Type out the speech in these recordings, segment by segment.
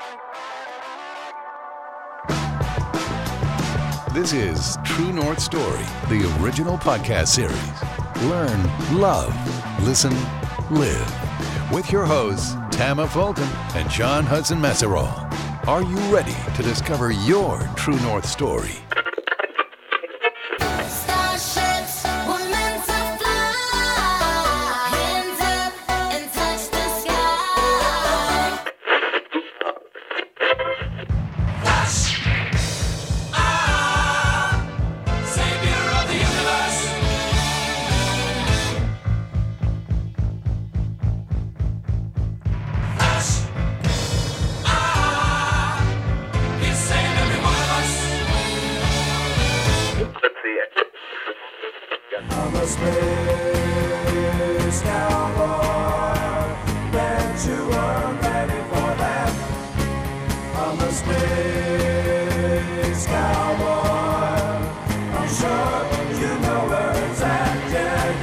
This is True North Story, the original podcast series. Learn, love, listen, live. With your hosts, Tama Fulton and John Hudson Messerall. Are you ready to discover your True North Story? Starships were meant to fly. Hands up and touch the sky. Savior of the universe. Flash. He's saving every one of us. I'm a space cowboy. Bet you weren't ready for that. I'm a space cowboy. I'm sure you know where it's at. Yeah,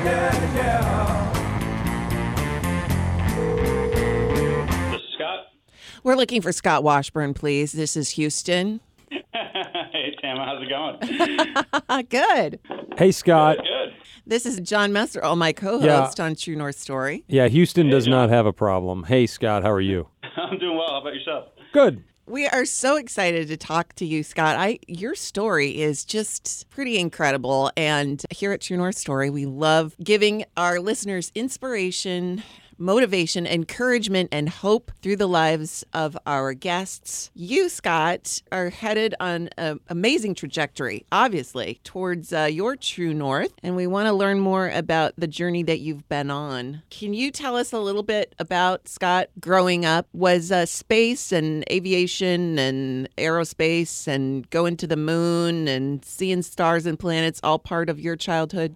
yeah. This is Scott. We're looking for Scott Washburn, please. This is Houston. Hey, Tama, how's it going? Good. Hey, Scott. Good. This is John Messerall, my co-host on True North Story. Yeah, Houston does John. not have a problem. Hey, Scott, how are you? I'm doing well. How about yourself? Good. We are so excited to talk to you, Scott. Your story is just pretty incredible. And here at True North Story, we love giving our listeners inspiration, motivation, encouragement, and hope through the lives of our guests. You, Scott, are headed on an amazing trajectory, obviously, towards your true north. And we want to learn more about the journey that you've been on. Can you tell us a little bit about, Scott, growing up? Was space and aviation and aerospace and going to the moon and seeing stars and planets all part of your childhood?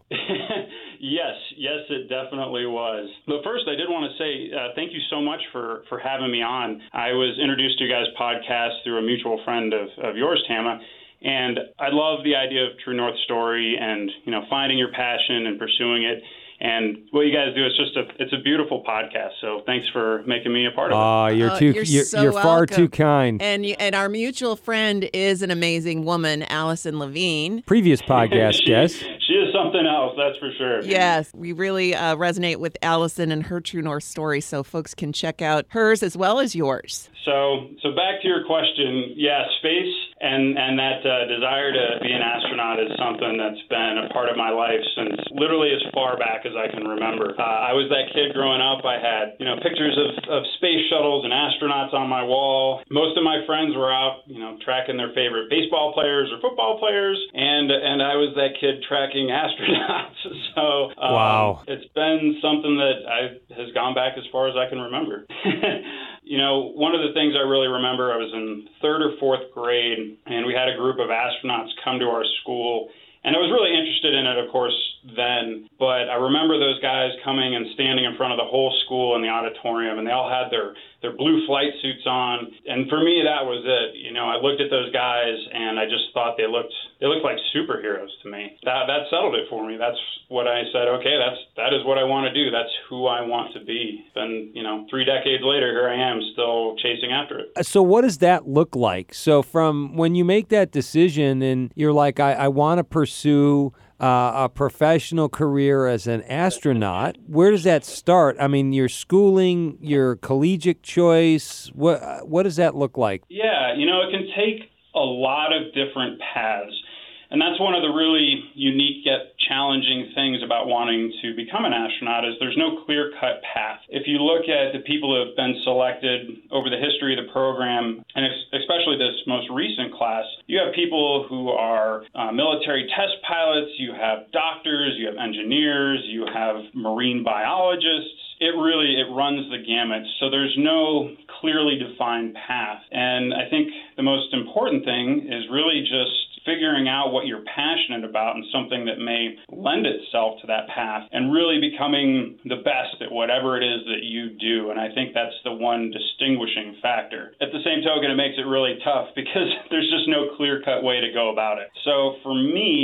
Yes, it definitely was. But first, I did want to say thank you so much for having me on. I was introduced to you guys' podcast through a mutual friend of yours, Tama, and I love the idea of True North Story and, finding your passion and pursuing it. And what you guys do is it's a beautiful podcast. So thanks for making me a part of it. You're far too kind. And our mutual friend is an amazing woman, Allison Levine. Previous podcast guest. She is something else, that's for sure. Yes, we really resonate with Allison and her True North Story, so folks can check out hers as well as yours. So back to your question, yeah, space and that desire to be an astronaut is something that's been a part of my life since literally as far back as I can remember. I was that kid growing up. I had, pictures of space shuttles and astronauts on my wall. Most of my friends were out, tracking their favorite baseball players or football players, and I was that kid tracking astronauts. So wow. It's been something that has gone back as far as I can remember. One of the things I really remember, I was in third or fourth grade, and we had a group of astronauts come to our school. And I was really interested in it, of course, then. But I remember those guys coming and standing in front of the whole school in the auditorium, and they all had their blue flight suits on. And for me, that was it. I looked at those guys, and I just thought they looked like superheroes to me. That settled it for me. That's what I said, okay, that is what I want to do. That's who I want to be. Then, 3 decades later, here I am still chasing after it. So what does that look like? So from when you make that decision and you're like, I want to pursue a professional career as an astronaut, where does that start? I mean, your schooling, your collegiate choice, what does that look like? Yeah, it can take a lot of different paths. And that's one of the really unique yet challenging things about wanting to become an astronaut is there's no clear-cut path. If you look at the people who have been selected over the history of the program, and especially this most recent class, you have people who are military test pilots, you have doctors, you have engineers, you have marine biologists. It runs the gamut. So there's no clearly defined path. And I think the most important thing is really just figuring out what you're passionate about and something that may lend itself to that path and really becoming the best at whatever it is that you do. And I think that's the one distinguishing factor. At the same token, it makes it really tough because there's just no clear-cut way to go about it. So for me,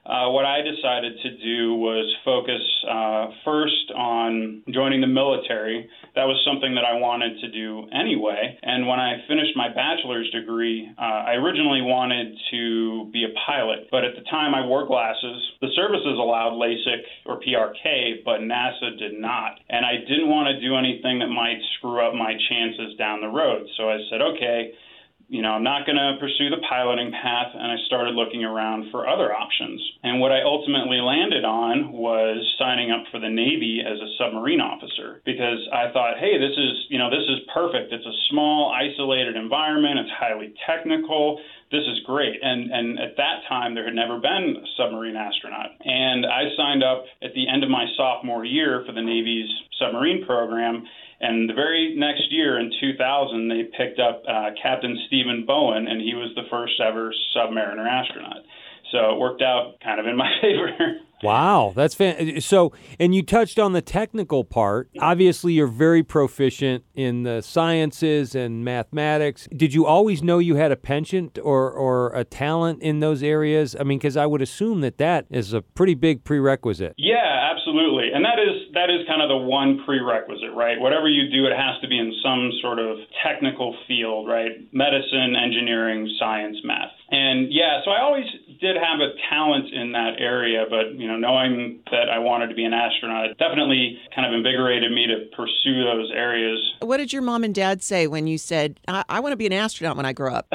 what I decided to do was focus first on joining the military. That was something that I wanted to do anyway. And when I finished my bachelor's degree, I originally wanted to be a pilot. But at the time, I wore glasses. The services allowed LASIK or PRK, but NASA did not. And I didn't want to do anything that might screw up my chances down the road. So I said, okay, I'm not going to pursue the piloting path, and I started looking around for other options. And what I ultimately landed on was signing up for the Navy as a submarine officer, because I thought, hey, this is perfect. It's a small, isolated environment. It's highly technical. This is great. And at that time, there had never been a submarine astronaut. And I signed up at the end of my sophomore year for the Navy's submarine program. And the very next year, in 2000, they picked up Captain Stephen Bowen, and he was the first ever submariner astronaut. So it worked out kind of in my favor. Wow, that's so. And you touched on the technical part. Obviously, you're very proficient in the sciences and mathematics. Did you always know you had a penchant or a talent in those areas? I mean, because I would assume that is a pretty big prerequisite. Yeah, absolutely. And that is kind of the one prerequisite, right? Whatever you do, it has to be in some sort of technical field, right? Medicine, engineering, science, math. And yeah, so I always did have a talent in that area, but knowing that I wanted to be an astronaut, it definitely kind of invigorated me to pursue those areas. What did your mom and dad say when you said, I want to be an astronaut when I grow up?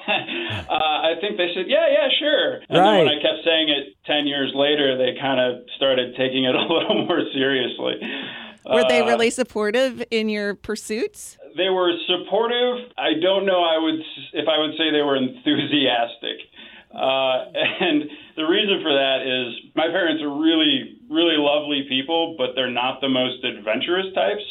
I think they said, yeah, sure. And then when I kept saying it 10 years later, they kind of started taking it a little more seriously. Were they really supportive in your pursuits? They were supportive. I don't know if I would say they were enthusiastic. And the reason for that is my parents are really, really lovely people, but they're not the most adventurous types.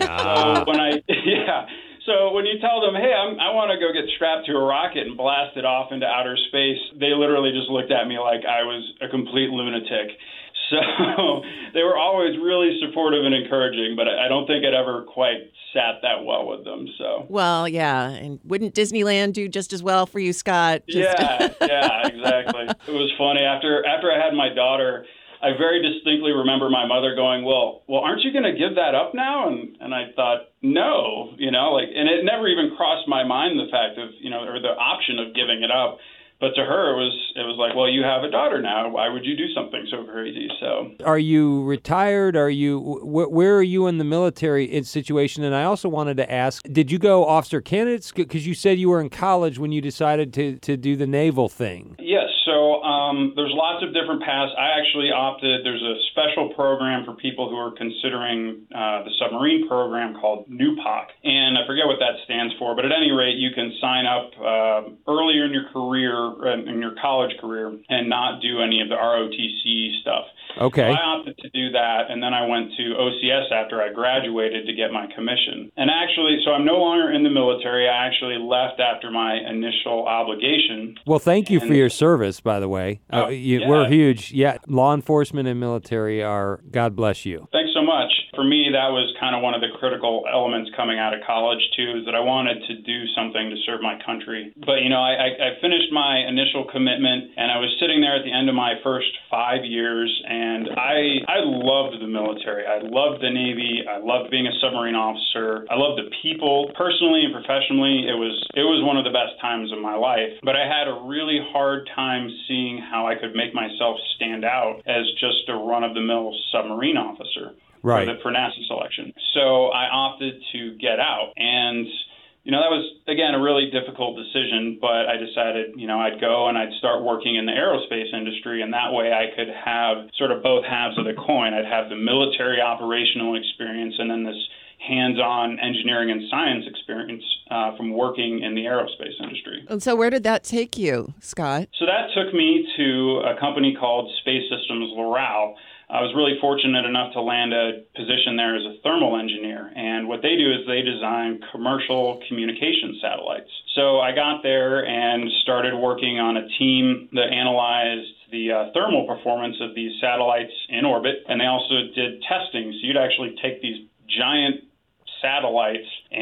So when you tell them, hey, I want to go get strapped to a rocket and blast it off into outer space, they literally just looked at me like I was a complete lunatic. So they were always really supportive and encouraging, but I don't think it ever quite sat that well with them. So. Well, yeah. And wouldn't Disneyland do just as well for you, Scott? Yeah, exactly. It was funny. After I had my daughter, I very distinctly remember my mother going, well, aren't you going to give that up now? And I thought, no, and it never even crossed my mind, the fact of, or the option of giving it up. But to her, it was like, well, you have a daughter now. Why would you do something so crazy? So, are you retired? Where are you in the military situation? And I also wanted to ask, did you go officer candidates? Because you said you were in college when you decided to do the naval thing. Yes. So there's lots of different paths. I actually opted. There's a special program for people who are considering the submarine program called NUPOC, and I forget what that stands for. But at any rate, you can sign up earlier in your career. In your college career and not do any of the ROTC stuff. Okay. So I opted to do that, and then I went to OCS after I graduated to get my commission. And actually, so I'm no longer in the military. I actually left after my initial obligation. Well, thank you for your service, by the way. We're huge. Yeah, law enforcement and military are, God bless you. Thanks so much. For me, that was kind of one of the critical elements coming out of college, too, is that I wanted to do something to serve my country. But, I finished my initial commitment, and I was sitting there at the end of my first 5 years, and I loved the military. I loved the Navy. I loved being a submarine officer. I loved the people. Personally and professionally, it was one of the best times of my life. But I had a really hard time seeing how I could make myself stand out as just a run-of-the-mill submarine officer. Right. For NASA selection. So I opted to get out. And, that was, again, a really difficult decision. But I decided, I'd go and I'd start working in the aerospace industry. And that way I could have sort of both halves of the coin. I'd have the military operational experience and then this hands-on engineering and science experience from working in the aerospace industry. And so where did that take you, Scott? So that took me to a company called Space Systems Loral. I was really fortunate enough to land a position there as a thermal engineer. And what they do is they design commercial communication satellites. So I got there and started working on a team that analyzed the thermal performance of these satellites in orbit. And they also did testing. So you'd actually take these giant satellites and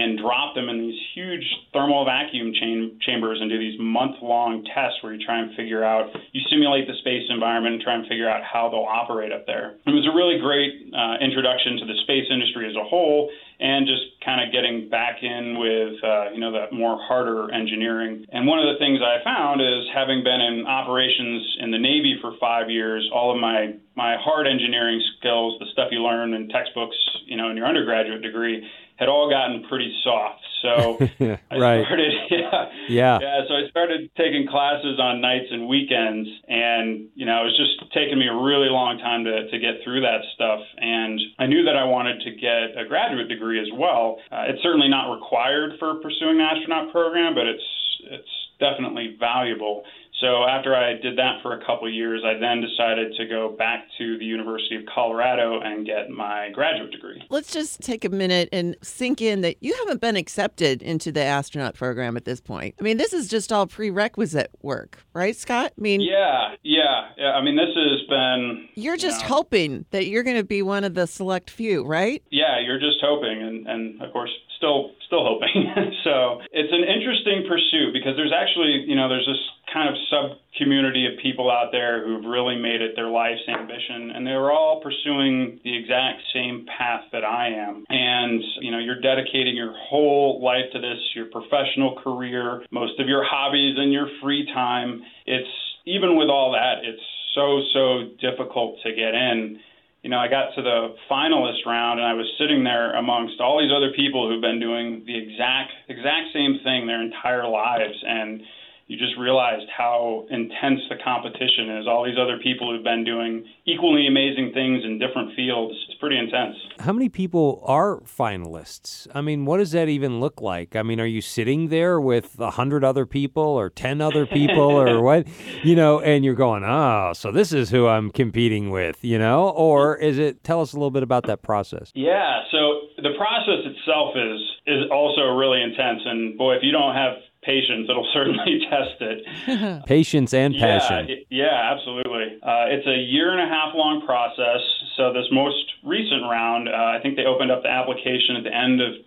and drop them in these huge thermal vacuum chambers and do these month-long tests where you try and figure out, you simulate the space environment and try and figure out how they'll operate up there. It was a really great introduction to the space industry as a whole, and just kind of getting back in with, that more harder engineering. And one of the things I found is, having been in operations in the Navy for 5 years, all of my hard engineering skills, the stuff you learn in textbooks, in your undergraduate degree, had all gotten pretty soft. So right. So I started taking classes on nights and weekends, and it was just taking me a really long time to get through that stuff. And I knew that I wanted to get a graduate degree as well. It's certainly not required for pursuing the astronaut program, but it's definitely valuable. So after I did that for a couple of years, I then decided to go back to the University of Colorado and get my graduate degree. Let's just take a minute and sink in that you haven't been accepted into the astronaut program at this point. I mean, this is just all prerequisite work, right, Scott? I mean, Yeah. I mean, this has been... You're just hoping that you're going to be one of the select few, right? Yeah, you're just hoping, and of course, still hoping. So it's an interesting pursuit, because there's actually, there's this kind of sub-community of people out there who've really made it their life's ambition, and they're all pursuing the exact same path that I am. And, you're dedicating your whole life to this, your professional career, most of your hobbies and your free time. It's, even with all that, it's so difficult to get in. I got to the finalist round, and I was sitting there amongst all these other people who've been doing the exact same thing their entire lives, and you just realized how intense the competition is. All these other people who've been doing equally amazing things in different fields. It's pretty intense. How many people are finalists? I mean, what does that even look like? I mean, are you sitting there with 100 other people or 10 other people or what? And you're going, oh, so this is who I'm competing with, Or is it, tell us a little bit about that process. Yeah, so the process itself is also really intense. And boy, if you don't have patience, it'll certainly test it. Patience and passion. Yeah, absolutely. It's a 1.5 year long process. So this most recent round, I think they opened up the application at the end of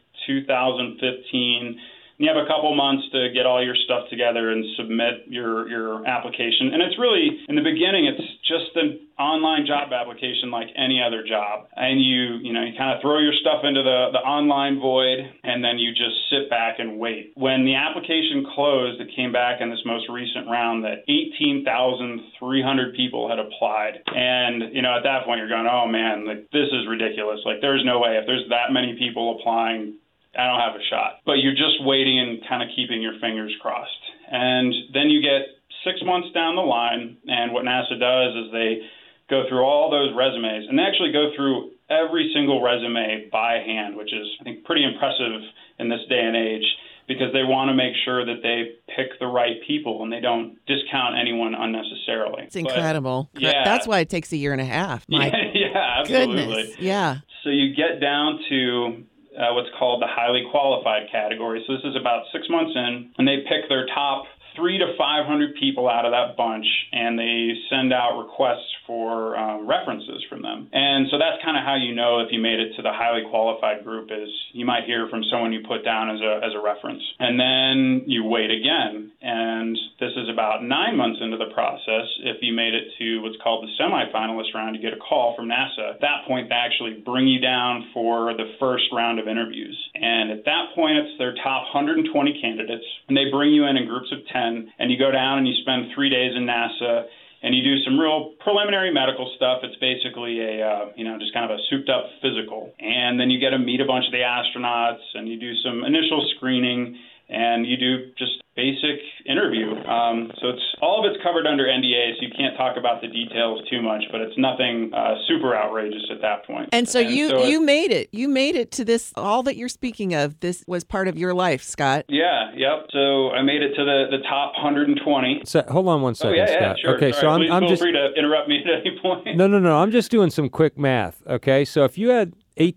2015. You have a couple months to get all your stuff together and submit your application. And it's really, in the beginning, it's just an online job application like any other job. And you kind of throw your stuff into the online void, and then you just sit back and wait. When the application closed, it came back in this most recent round that 18,300 people had applied. And, at that point, you're going, oh, man, this is ridiculous. There's no way. If there's that many people applying, I don't have a shot. But you're just waiting and kind of keeping your fingers crossed. And then you get 6 months down the line, and what NASA does is they go through all those resumes, and they actually go through every single resume by hand, which is, I think, pretty impressive in this day and age, because they want to make sure that they pick the right people and they don't discount anyone unnecessarily. It's incredible. Yeah. That's why it takes 1.5 years. My yeah, absolutely. goodness. Yeah. So you get down to what's called the highly qualified category. So this is about 6 months in, and they pick their top 300 to 500 people out of that bunch, and they send out requests for references from them. And so that's kind of how you know if you made it to the highly qualified group, is you might hear from someone you put down as a reference. And then you wait again, and this is about 9 months into the process. If you made it to what's called the semifinalist round, you get a call from NASA. At that point, they actually bring you down for the first round of interviews. And at that point, it's their top 120 candidates, and they bring you in groups of 10, and you go down and you spend 3 days in NASA, and you do some real preliminary medical stuff. It's basically just kind of a souped up physical. And then you get to meet a bunch of the astronauts, and you do some initial screening, and you do just basic interview. So it's all of it's covered under NDA, so you can't talk about the details too much, but it's nothing super outrageous at that point. And so you made it. You made it to this, all that you're speaking of. This was part of your life, Scott. Yeah, yep. So I made it to the top 120. So, hold on one second, Scott. Sure. Okay, Sorry, so please I'm feel just free to interrupt me at any point. No. I'm just doing some quick math. Okay, so if you had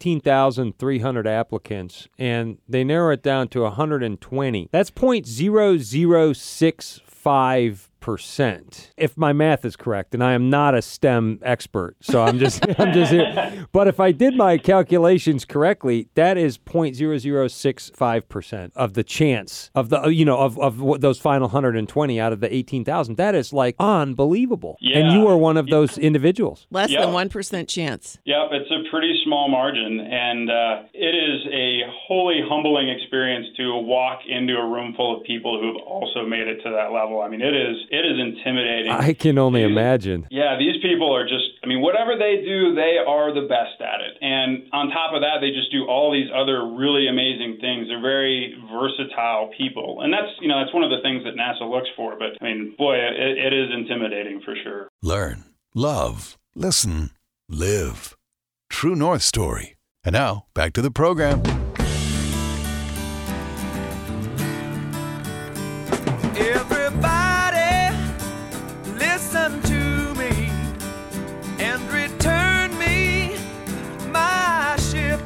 18,300 applicants and they narrow it down to 120, that's 0.0065 5%, if my math is correct, and I am not a STEM expert, so I'm just here. But if I did my calculations correctly, that is 0.0065% of the chance of the of those final 120 out of the 18,000. That is like unbelievable. Yeah. And you are one of those individuals. Less Yep. than 1% chance. Yep, it's a pretty small margin, and it is a wholly humbling experience to walk into a room full of people who've also made it to that level. I mean, it is intimidating. I can only imagine. Yeah, these people are just, I mean, whatever they do, they are the best at it. And on top of that, they just do all these other really amazing things. They're very versatile people. And that's one of the things that NASA looks for. But, I mean, boy, it is intimidating for sure. Learn, love, listen, live. True North Story. And now, back to the program. Everybody, listen to me and return me my ship.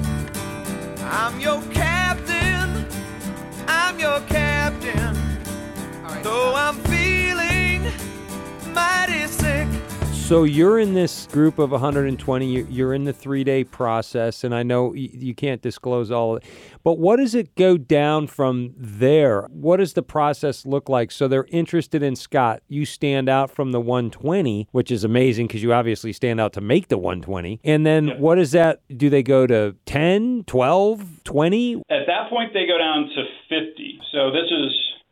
I'm your captain. I'm your captain. Though I'm feeling mighty sick. So you're in this group of 120, you're in the 3-day process, and I know you can't disclose all of it, but what does it go down from there? What does the process look like? So they're interested in Scott. You stand out from the 120, which is amazing because you obviously stand out to make the 120. And then what is that? Do they go to 10, 12, 20? At that point, they go down to 50. So this is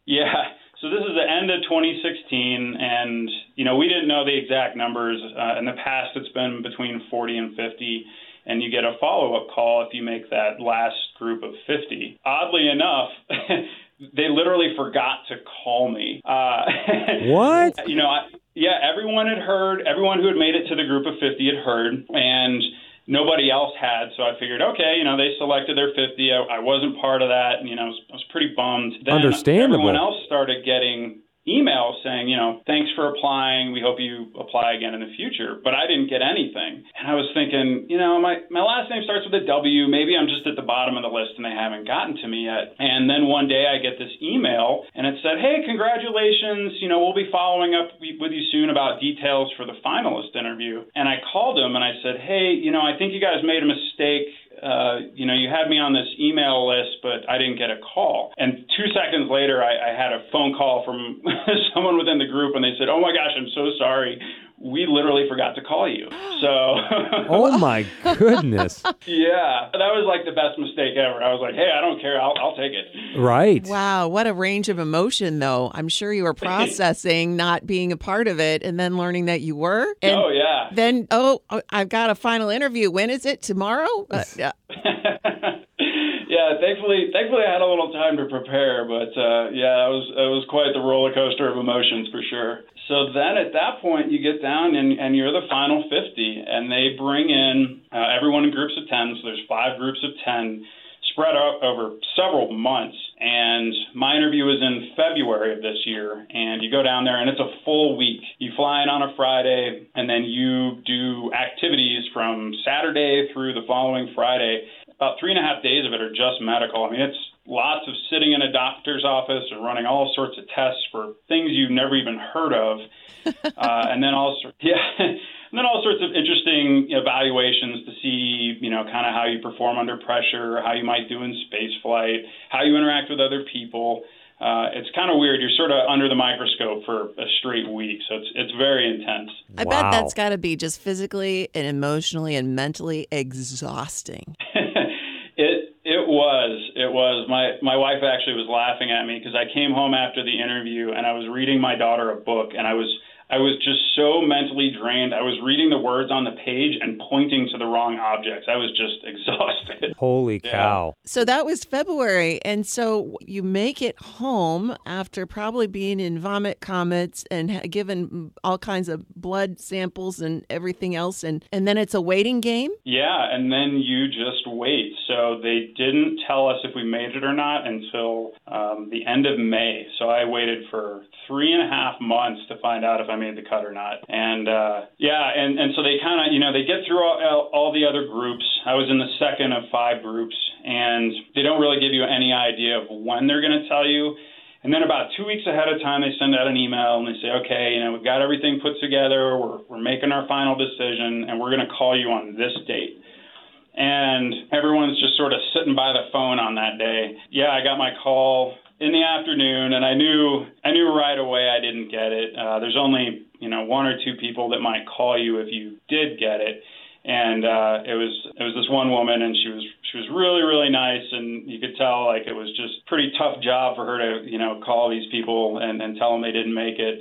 the end of 2016, and, we didn't know the exact numbers. In the past, it's been between 40 and 50, and you get a follow-up call if you make that last group of 50. Oddly enough, they literally forgot to call me. What? Everyone had heard. Everyone who had made it to the group of 50 had heard, and nobody else had, so I figured, okay, they selected their 50. I wasn't part of that, and, I was pretty bummed. Then Understandable. Everyone else started getting emails saying, thanks for applying. We hope you apply again in the future. But I didn't get anything. And I was thinking, my last name starts with a W. Maybe I'm just at the bottom of the list and they haven't gotten to me yet. And then one day I get this email and it said, hey, congratulations. We'll be following up with you soon about details for the finalist interview. And I called them and I said, hey, I think you guys made a mistake. You had me on this email list, but I didn't get a call. And 2 seconds later, I had a phone call from someone within the group, and they said, oh, my gosh, I'm so sorry. We literally forgot to call you. So. Oh, my goodness. Yeah, that was like the best mistake ever. I was like, hey, I don't care. I'll take it. Right. Wow, what a range of emotion, though. I'm sure you were processing not being a part of it and then learning that you were. And Oh, yeah. then, I've got a final interview. When is it? Tomorrow? Yeah. Yeah, thankfully I had a little time to prepare, but it was quite the roller coaster of emotions for sure. So then at that point you get down and you're the final 50, and they bring in everyone in groups of 10. So there's 5 groups of 10 spread out over several months. And my interview is in February of this year, and you go down there and it's a full week. You fly in on a Friday, and then you do activities from Saturday through the following Friday. About 3.5 days of it are just medical. I mean, it's lots of sitting in a doctor's office and running all sorts of tests for things you've never even heard of. And then all sorts of interesting evaluations to see, kind of how you perform under pressure, how you might do in space flight, how you interact with other people. It's kind of weird. You're sort of under the microscope for a straight week, so it's very intense. I bet that's got to be just physically and emotionally and mentally exhausting. It was. My wife actually was laughing at me because I came home after the interview and I was reading my daughter a book, and I was just so mentally drained. I was reading the words on the page and pointing to the wrong objects. I was just exhausted. Holy cow. So that was February. And so you make it home after probably being in vomit comets and given all kinds of blood samples and everything else. And then it's a waiting game? Yeah, and then you just wait. So they didn't tell us if we made it or not until the end of May. So I waited for 3.5 months to find out if I made the cut or not. And and so they kind of, they get through all the other groups. I was in the second of 5 groups, and they don't really give you any idea of when they're going to tell you. And then about 2 weeks ahead of time, they send out an email and they say, okay, we've got everything put together. We're making our final decision, and we're going to call you on this date. And everyone's just sort of sitting by the phone on that day. Yeah, I got my call in the afternoon, and I knew right away I didn't get it. There's only, one or two people that might call you if you did get it. And it was this one woman, and she was really, really nice, and you could tell like it was just a pretty tough job for her to call these people and tell them they didn't make it.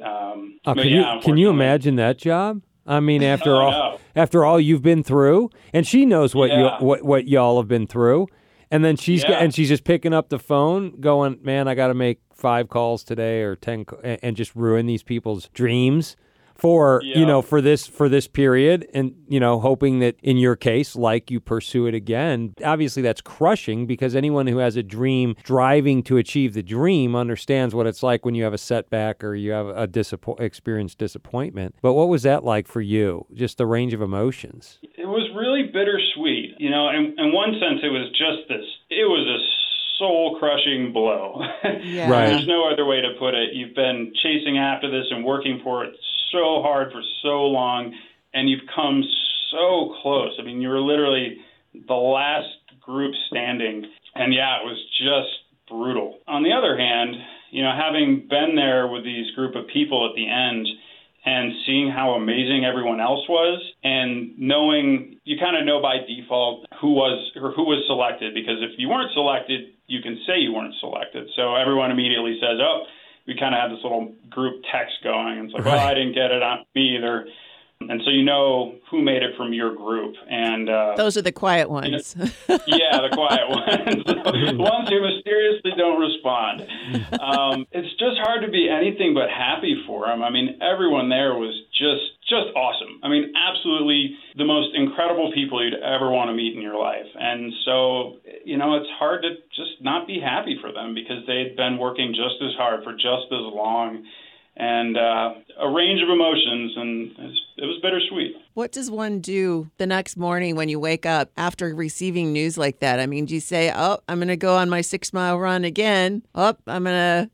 Can you imagine that job? I mean, after all you've been through, and she knows what what y'all have been through, and then she's just picking up the phone, going, "Man, I got to make 5 calls today or 10, and just ruin these people's dreams." For this period, and hoping that in your case, like, you pursue it again. Obviously, that's crushing, because anyone who has a dream driving to achieve the dream understands what it's like when you have a setback or you have a experienced disappointment. But what was that like for you? Just the range of emotions. It was really bittersweet. In one sense, it was just this. It was a soul-crushing blow. Yeah. Right. There's no other way to put it. You've been chasing after this and working for it so hard for so long, and you've come so close. I mean, you were literally the last group standing, and it was just brutal. On the other hand, having been there with these group of people at the end and seeing how amazing everyone else was, and knowing, you kind of know by default who was selected, because if you weren't selected, you can say you weren't selected. So everyone immediately says, oh, we kind of have this little group text going. And it's like, well, I didn't get it on me either. And so who made it from your group. And those are the quiet ones. The quiet ones. The ones who mysteriously don't respond. It's just hard to be anything but happy for them. I mean, everyone there was just awesome. I mean, absolutely the most incredible people you'd ever want to meet in your life. And so, it's hard to just not be happy for them, because they'd been working just as hard for just as long, and a range of emotions, and it was bittersweet. What does one do the next morning when you wake up after receiving news like that? I mean, do you say, oh, I'm going to go on my 6-mile run again? Oh, I'm going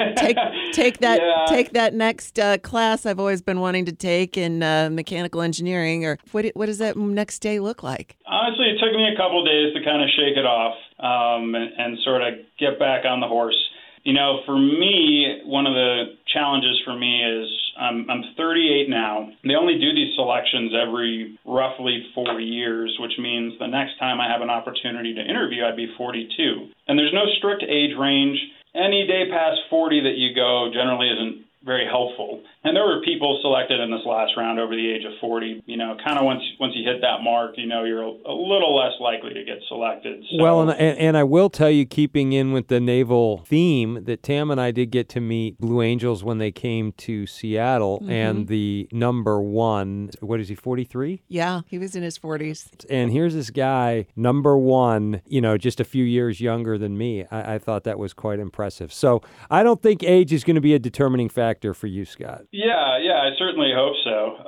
to take that next class I've always been wanting to take in mechanical engineering? Or what does that next day look like? Honestly, it took me a couple of days to kind of shake it off and sort of get back on the horse. For me, one of the challenges for me is I'm 38 now. They only do these selections every roughly 4 years, which means the next time I have an opportunity to interview, I'd be 42. And there's no strict age range. Any day past 40 that you go generally isn't very helpful. And there were people selected in this last round over the age of 40. Kind of once you hit that mark, you're a little less likely to get selected. So. Well, and I will tell you, keeping in with the naval theme, that Tam and I did get to meet Blue Angels when they came to Seattle, and the number one, what is he, 43? Yeah, he was in his 40s. And here's this guy, number one, just a few years younger than me. I thought that was quite impressive. So I don't think age is going to be a determining factor for you, Scott. Yeah, I certainly hope so.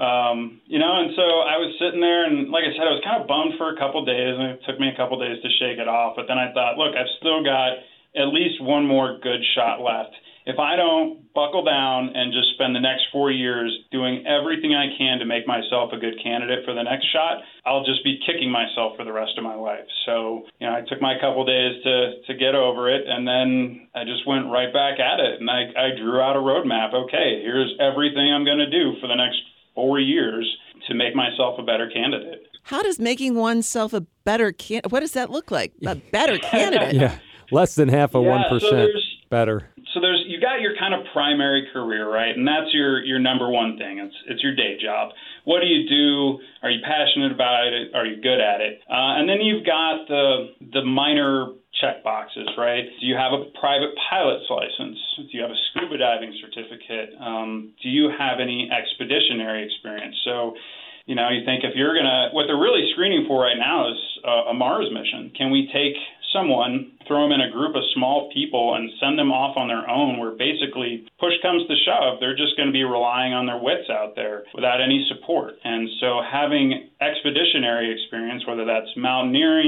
And so I was sitting there, and like I said, I was kind of bummed for a couple days, and it took me a couple days to shake it off. But then I thought, look, I've still got at least one more good shot left. If I don't buckle down and just spend the next 4 years doing everything I can to make myself a good candidate for the next shot, I'll just be kicking myself for the rest of my life. So, I took my couple days to get over it, and then I just went right back at it. And I drew out a roadmap. Okay, here's everything I'm going to do for the next 4 years to make myself a better candidate. How does making oneself a better candidate, what does that look like? A better candidate? Yeah, less than half of 1% better. So you got your kind of primary career, right? And that's your number one thing. It's your day job. What do you do? Are you passionate about it? Are you good at it? And then you've got the minor check boxes, right? Do you have a private pilot's license? Do you have a scuba diving certificate? Do you have any expeditionary experience? So, you think if you're what they're really screening for right now is a Mars mission. Can we take someone, throw them in a group of small people and send them off on their own, where basically push comes to shove, they're just going to be relying on their wits out there without any support. And so having expeditionary experience, whether that's mountaineering,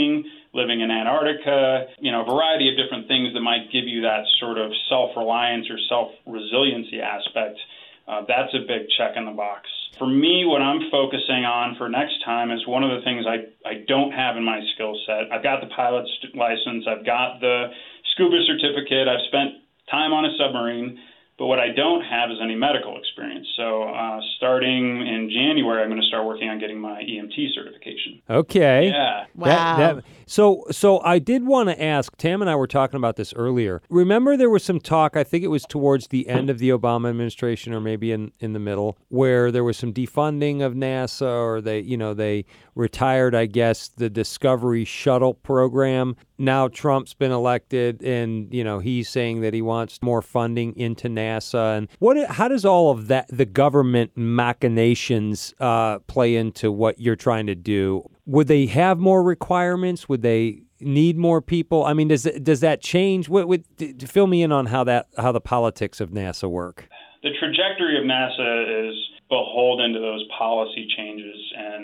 living in Antarctica, a variety of different things that might give you that sort of self-reliance or self-resiliency aspect. That's a big check in the box. For me, what I'm focusing on for next time is one of the things I don't have in my skill set. I've got the pilot's license. I've got the scuba certificate. I've spent time on a submarine. But what I don't have is any medical experience. So starting in January, I'm going to start working on getting my EMT certification. Okay. Yeah. Wow. So I did want to ask, Tam and I were talking about this earlier. Remember there was some talk, I think it was towards the end of the Obama administration or maybe in the middle, where there was some defunding of NASA, or they retired, I guess, the Discovery shuttle program. Now Trump's been elected and, he's saying that he wants more funding into NASA. And how does all of that, the government machinations, play into what you're trying to do? Would they have more requirements? Would they need more people? I mean, does that change? Fill me in on how the politics of NASA work. The trajectory of NASA is beholden to those policy changes,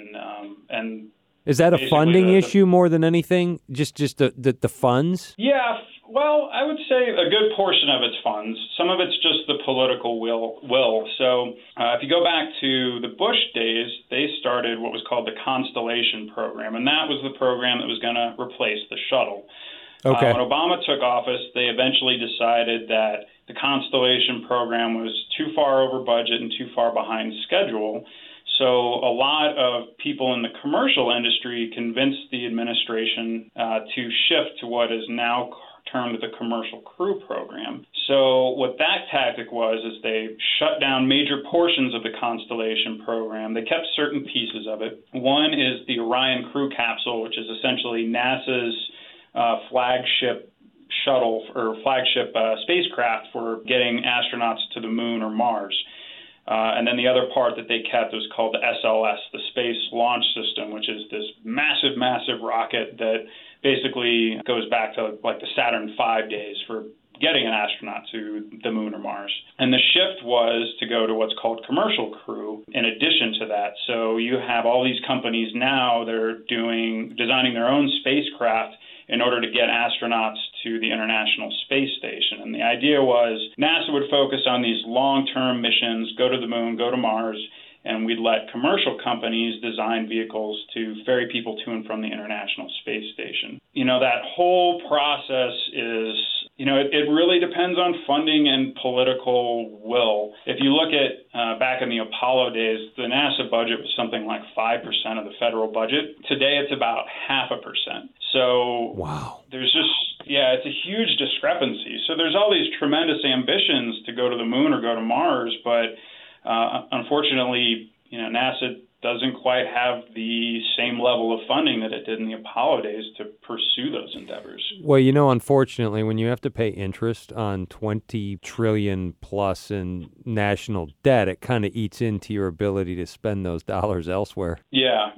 and is that a basically funding issue more than anything? Just the funds? Yeah. Well, I would say a good portion of it's funds. Some of it's just the political will. So if you go back to the Bush days, they started what was called the Constellation program, and that was the program that was going to replace the shuttle. Okay. When Obama took office, they eventually decided that the Constellation program was too far over budget and too far behind schedule. So a lot of people in the commercial industry convinced the administration to shift to what is now termed the Commercial Crew Program. So what that tactic was is they shut down major portions of the Constellation program. They kept certain pieces of it. One is the Orion Crew Capsule, which is essentially NASA's flagship shuttle or flagship spacecraft for getting astronauts to the moon or Mars. And then the other part that they kept was called the SLS, the Space Launch System, which is this massive rocket that basically goes back to like the Saturn V days for getting an astronaut to the moon or Mars. And the shift was to go to what's called Commercial Crew in addition to that. So you have all these companies now that are designing their own spacecraft in order to get astronauts to the International Space Station. And the idea was NASA would focus on these long-term missions, go to the moon, go to Mars, and we'd let commercial companies design vehicles to ferry people to and from the International Space Station. That whole process is, it really depends on funding and political will. If you look at back in the Apollo days, the NASA budget was something like 5% of the federal budget. Today, it's about 0.5%. So wow. There's it's a huge discrepancy. So there's all these tremendous ambitions to go to the moon or go to Mars, but unfortunately, NASA doesn't quite have the same level of funding that it did in the Apollo days to pursue those endeavors. Well, unfortunately, when you have to pay interest on $20 trillion plus in national debt, it kind of eats into your ability to spend those dollars elsewhere. Yeah.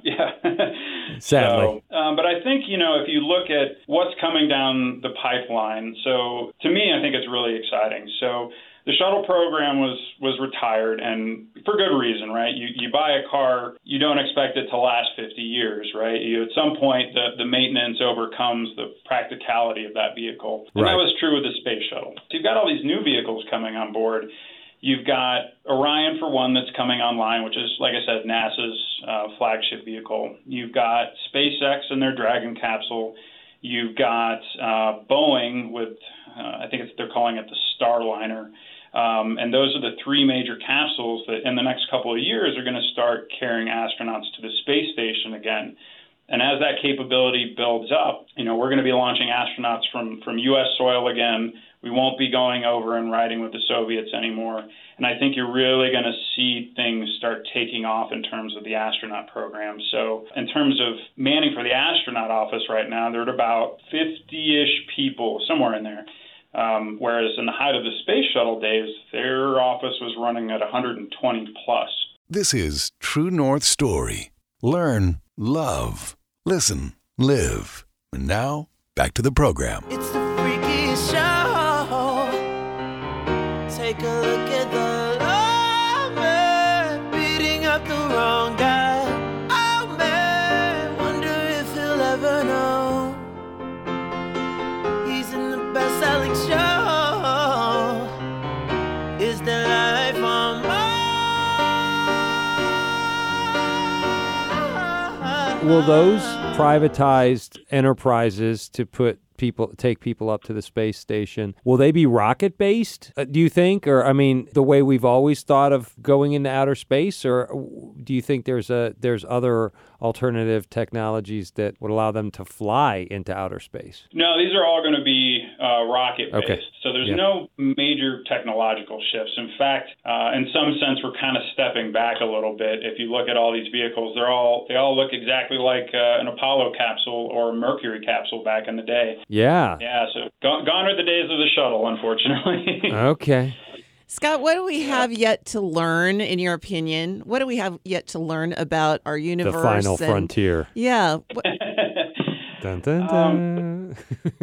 Sadly. But I think, if you look at what's coming down the pipeline, so to me, I think it's really exciting. So the shuttle program was retired, and for good reason, right? You buy a car, you don't expect it to last 50 years, right? At some point, the maintenance overcomes the practicality of that vehicle. And right. That was true with the space shuttle. So you've got all these new vehicles coming on board. You've got Orion, for one, that's coming online, which is, like I said, NASA's flagship vehicle. You've got SpaceX and their Dragon capsule. You've got Boeing with, I think they're calling it the Starliner. And those are the three major capsules that in the next couple of years are going to start carrying astronauts to the space station again. And as that capability builds up, we're going to be launching astronauts from U.S. soil again. We won't be going over and riding with the Soviets anymore. And I think you're really going to see things start taking off in terms of the astronaut program. So in terms of manning for the astronaut office right now, they're at about 50-ish people, somewhere in there. Whereas in the height of the space shuttle days, their office was running at 120 plus. This is True North Story. Learn, love, listen, live. And now, back to the program. It's the freaky show. Take a look at the lover beating up the wrong guy. Oh man, wonder if he'll ever know. will those privatized enterprises to take people up to the space station, will they be rocket based, do you think? Or, I mean, the way we've always thought of going into outer space? Or do you think there's other alternative technologies that would allow them to fly into outer space? No, these are all going to be rocket-based. Okay. So there's no major technological shifts. In fact, in some sense, we're kind of stepping back a little bit. If you look at all these vehicles, they all look exactly like an Apollo capsule or a Mercury capsule back in the day. Yeah. Yeah, so gone are the days of the shuttle, unfortunately. Okay. Scott, what do we have yet to learn, in your opinion? What do we have yet to learn about our universe? The final frontier. Yeah. Dun, dun, dun.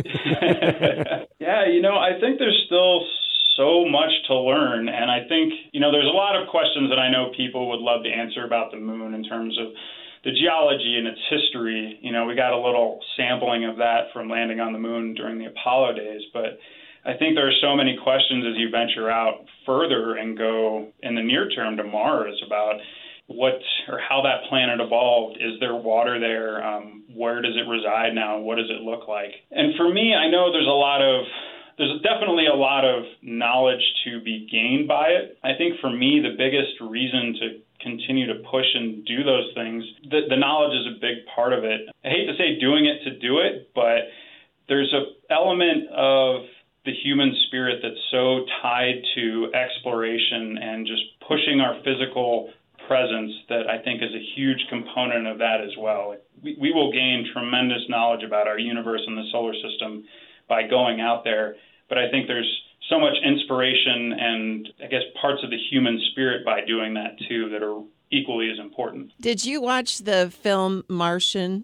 Yeah, I think there's still so much to learn. And I think, there's a lot of questions that I know people would love to answer about the moon in terms of the geology and its history. We got a little sampling of that from landing on the moon during the Apollo days. But I think there are so many questions as you venture out further and go in the near term to Mars about what or how that planet evolved. Is there water there? Where does it reside now? What does it look like? And for me, I know there's definitely a lot of knowledge to be gained by it. I think for me, the biggest reason to continue to push and do those things, the knowledge is a big part of it. I hate to say doing it to do it, but there's an element of the human spirit that's so tied to exploration and just pushing our physical presence that I think is a huge component of that as well. We will gain tremendous knowledge about our universe and the solar system by going out there, but I think there's so much inspiration and, I guess, parts of the human spirit by doing that too that are equally as important. Did you watch the film Martian?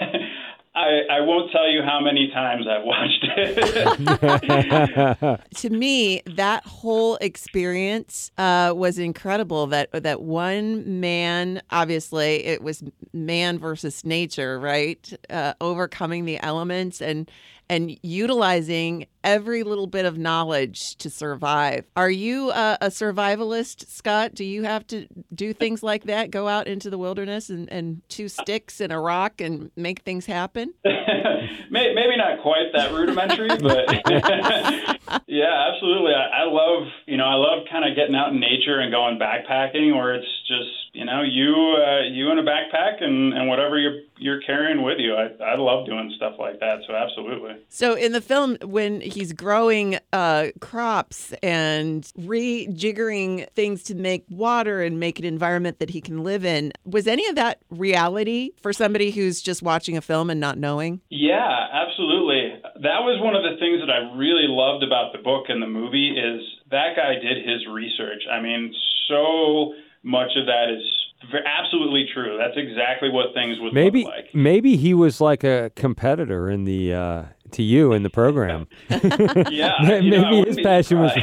I won't tell you how many times I've watched it. To me, that whole experience was incredible. That one man, obviously, it was man versus nature, right? Overcoming the elements and utilizing every little bit of knowledge to survive. Are you a survivalist, Scott? Do you have to do things like that? Go out into the wilderness and chew sticks and a rock and make things happen? Maybe not quite that rudimentary, but yeah, absolutely. I love kind of getting out in nature and going backpacking, where it's just you in a backpack and whatever you're carrying with you. I love doing stuff like that. So absolutely. So in the film, when he's growing crops and rejiggering things to make water and make an environment that he can live in, was any of that reality for somebody who's just watching a film and not knowing? Yeah, absolutely. That was one of the things that I really loved about the book and the movie is that guy did his research. I mean, so much of that is absolutely true. That's exactly what things would look like. Maybe he was like a competitor in the to you in the program. Yeah, maybe his passion was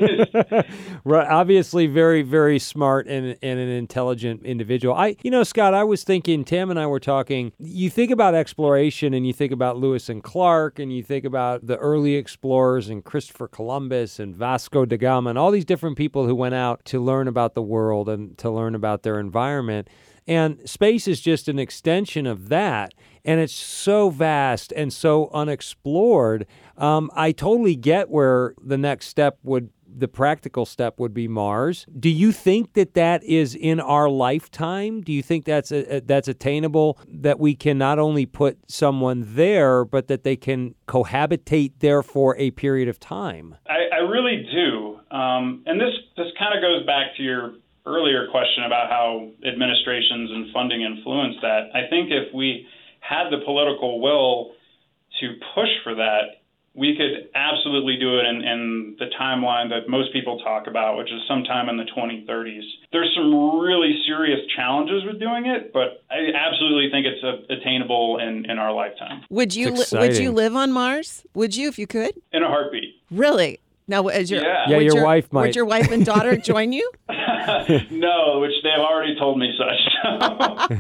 right. Obviously, very, very smart and an intelligent individual. Scott, I was thinking. Tam and I were talking. You think about exploration, and you think about Lewis and Clark, and you think about the early explorers and Christopher Columbus and Vasco da Gama, and all these different people who went out to learn about the world and to learn about their environment. And space is just an extension of that. And it's so vast and so unexplored. I totally get where the next step the practical step would be Mars. Do you think that is in our lifetime? Do you think that's attainable, that we can not only put someone there, but that they can cohabitate there for a period of time? I really do. And this kind of goes back to your earlier question about how administrations and funding influence that. I think if we had the political will to push for that, we could absolutely do it in the timeline that most people talk about, which is sometime in the 2030s. There's some really serious challenges with doing it, but I absolutely think it's attainable in our lifetime. Would you live on Mars? Would you if you could? In a heartbeat. Really? Now, your wife might. Would your wife and daughter join you? No, which they have already told me such.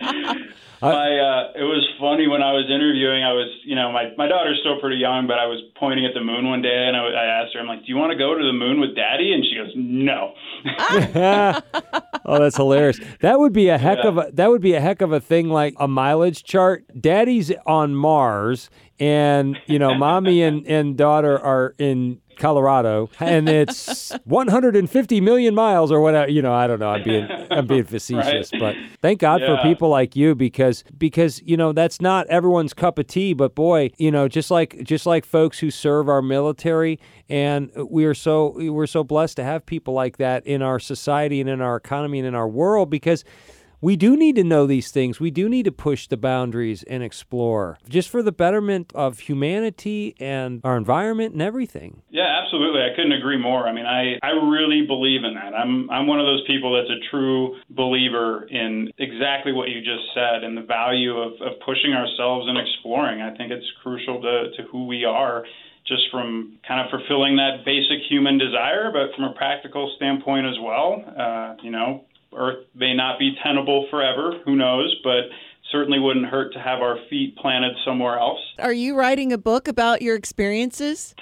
It was funny when I was interviewing. I was, my daughter's still pretty young, but I was pointing at the moon one day, and I asked her, I'm like, "Do you want to go to the moon with Daddy?" And she goes, "No." Oh, that's hilarious. That would be a heck of a thing, like a mileage chart. Daddy's on Mars, and mommy and daughter are in Colorado, and it's 150 million miles or whatever. I don't know. I'm being facetious, but thank God for people like you because that's not everyone's cup of tea. But boy, just like folks who serve our military, and we're so blessed to have people like that in our society and in our economy and in our world, because we do need to know these things. We do need to push the boundaries and explore, just for the betterment of humanity and our environment and everything. Yeah, absolutely. I couldn't agree more. I mean, I really believe in that. I'm one of those people that's a true believer in exactly what you just said, and the value of pushing ourselves and exploring. I think it's crucial to who we are, just from kind of fulfilling that basic human desire, but from a practical standpoint as well. Earth may not be tenable forever, who knows, but certainly wouldn't hurt to have our feet planted somewhere else. Are you writing a book about your experiences?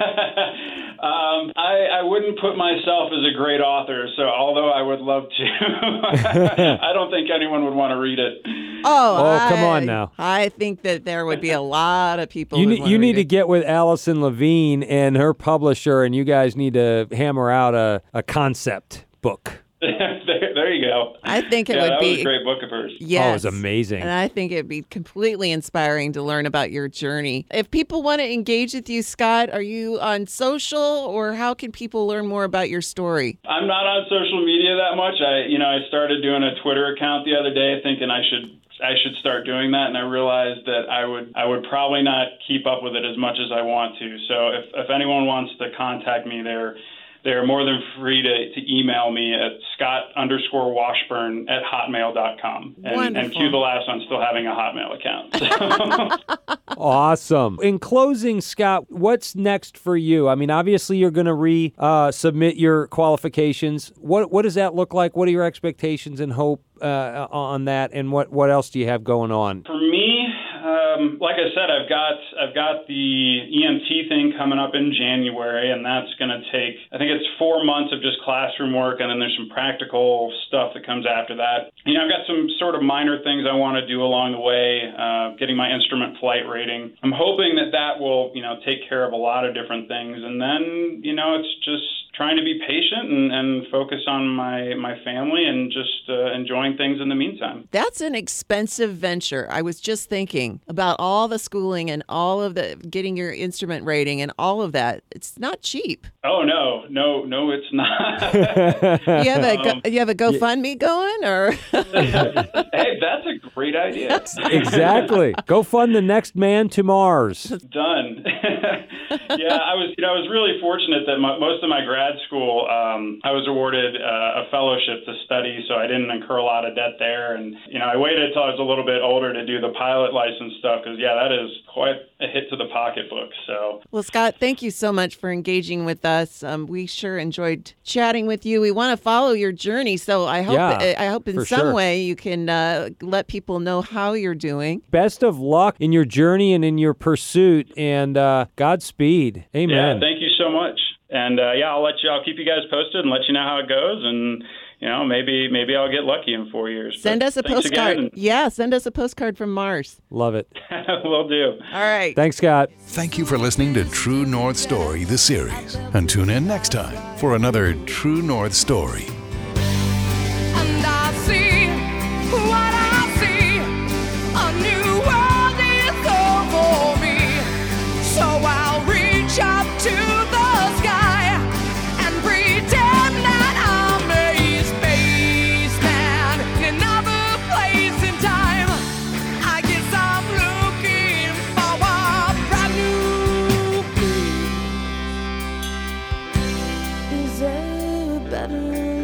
I wouldn't put myself as a great author, so although I would love to, I don't think anyone would want to read it. Oh, come on now. I think that there would be a lot of people. You need to get with Allison Levine and her publisher, and you guys need to hammer out a concept book. There you go. I think it would that be was a great book of hers. Yes. Oh, it was amazing. And I think it'd be completely inspiring to learn about your journey. If people want to engage with you, Scott, are you on social, or how can people learn more about your story? I'm not on social media that much. I started doing a Twitter account the other day, thinking I should start doing that, and I realized that I would probably not keep up with it as much as I want to. So if anyone wants to contact me, they're more than free to email me at scott_washburn@hotmail.com. And cue the last on still having a Hotmail account. Awesome. In closing, Scott, what's next for you? I mean, obviously you're going to submit your qualifications. What does that look like? What are your expectations and hope on that? And what else do you have going on? For me, like I said, I've got the EMT thing coming up in January, and that's going to take, I think it's 4 months of just classroom work, and then there's some practical stuff that comes after that. I've got some sort of minor things I want to do along the way, getting my instrument flight rating. I'm hoping that will, take care of a lot of different things, and then, it's just trying to be patient and focus on my family and just enjoying things in the meantime. That's an expensive venture. I was just thinking about all the schooling and all of the getting your instrument rating and all of that. It's not cheap. Oh, no, it's not. You have a GoFundMe going, or? Hey, that's a great idea. Exactly. Go fund the next man to Mars. Done. Yeah, I was really fortunate that most of my grad school, I was awarded a fellowship to study, so I didn't incur a lot of debt there. And, I waited until I was a little bit older to do the pilot license stuff, because, that is quite a hit to the pocketbook. So, well, Scott, thank you so much for engaging with us. We sure enjoyed chatting with you. We want to follow your journey, so I hope in some way you can let people know how you're doing. Best of luck in your journey and in your pursuit, and Godspeed. Amen. Yeah, thank you so much. And I'll keep you guys posted and let you know how it goes. And maybe I'll get lucky in 4 years. Send us a postcard. Again. Yeah, send us a postcard from Mars. Love it. Will do. All right. Thanks, Scott. Thank you for listening to True North Story, the series. And tune in next time for another True North Story. And I see what I see. A new world is over me. So I'll reach up to the sky and pretend that I'm a spaceman in another place in time. I guess I'm looking for a brand new place. Is there a better